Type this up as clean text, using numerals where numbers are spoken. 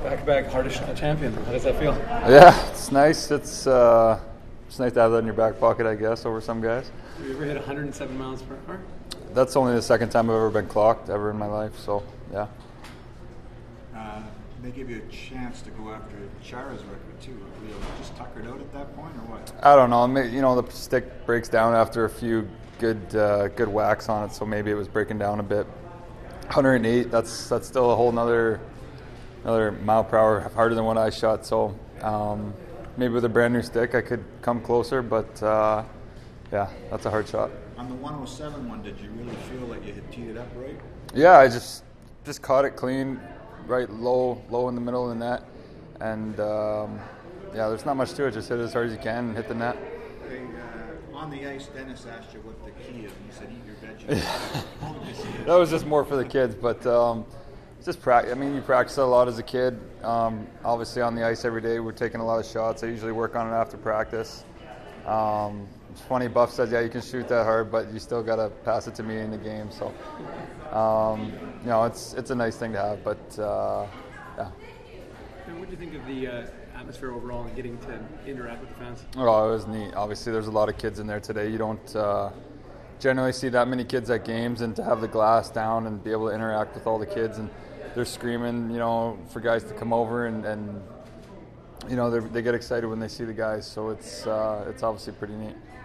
Back-to-back hardest shot champion. How does that feel? Yeah, it's nice. It's nice to have that in your back pocket, I guess, over some guys. Have you ever hit 107 miles per hour? That's only the second time I've ever been clocked ever in my life, so yeah. They give you a chance to go after Chara's record too. Were you just tuckered out at that point, or what? I don't know. You know, the stick breaks down after a few good whacks on it, so maybe it was breaking down a bit. 108. That's still a whole another mile per hour harder than what I shot. So maybe with a brand new stick I could come closer, but yeah, that's a hard shot. On the 107 one, did you really feel like you had teed it up right? Yeah, I just caught it clean, right low in the middle of the net, and yeah, there's not much to it. Just hit it as hard as you can and hit the net. Hey, on the ice, Dennis asked you what the key is, and you said eat your veggies. That was just more for the kids, but just practice. I mean, you practice a lot as a kid. Obviously, on the ice every day, we're taking a lot of shots. I usually work on it after practice. It's funny, Buff says, yeah, you can shoot that hard, but you still got to pass it to me in the game. So, you know, it's a nice thing to have, but yeah. And what do you think of the atmosphere overall and getting to interact with the fans? Oh, it was neat. Obviously, there's a lot of kids in there today. You don't generally see that many kids at games, and to have the glass down and be able to interact with all the kids, and they're screaming, you know, for guys to come over, and you know, they get excited when they see the guys. So it's obviously pretty neat.